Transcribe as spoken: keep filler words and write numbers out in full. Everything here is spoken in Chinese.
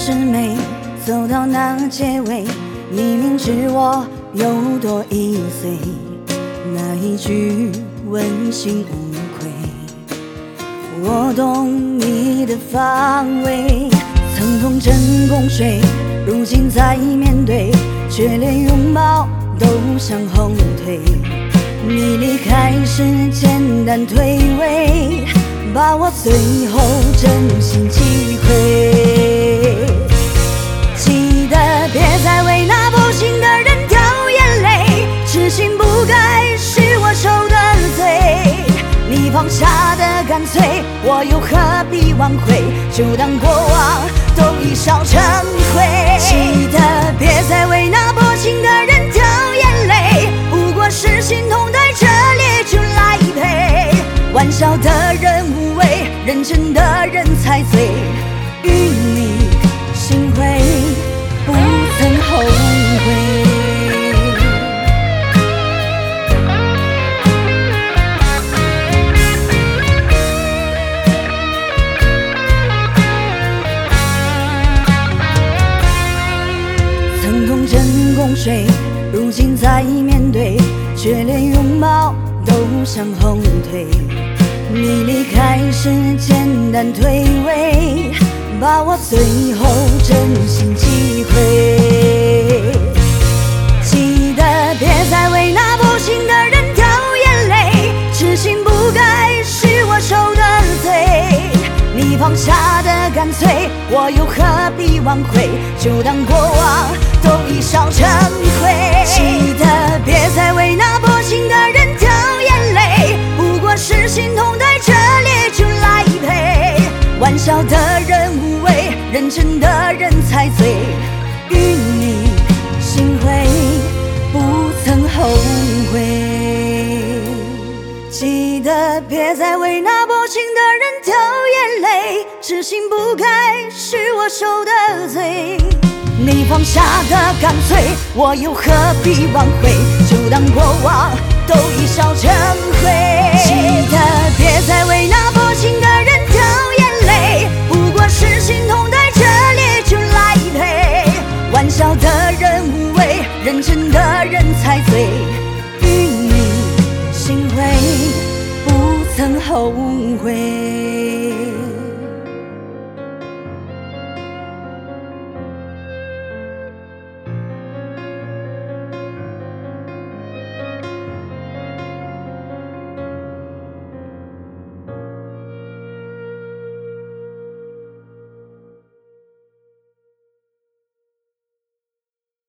是美，走到那结尾，你明知我有多易碎，那一句问心无愧，我懂你的防卫。曾同枕共睡，如今再面对，却连拥抱都想后退。你离开时简单退位，把我最后真心击溃。记得别再为那不幸的人掉眼泪，痴心不该是我受的罪。你放下的干脆，我又何必挽回？就当过往都已烧成灰。记得别再为那不幸的人掉眼泪，不过是心痛带着烈酒来陪。玩笑的人无畏，认真的人才醉。与你心会，不曾后悔。曾同枕共睡，如今再面对，却连拥抱都想后退。你离开时简单退位，把我最后真心击溃。记得别再为那不幸的人掉眼泪，痴心不该是我受的罪。你放下的干脆，我又何必挽回？就当过往都已烧成灰。记得别再为那不幸的人掉眼泪，不过是心痛带着烈酒来陪。玩笑的人无畏，认真的人才醉。与你心会，不曾后悔。记得别再为那不幸的人掉眼泪，痴心不该是我受的罪。你放下的干脆，我又何必挽回？就当过往都已烧成灰。记得别再为那不幸的人掉眼泪，不过是心痛带着烈酒来陪。玩笑的人无畏，认真的人才醉。与你心会，不曾后悔。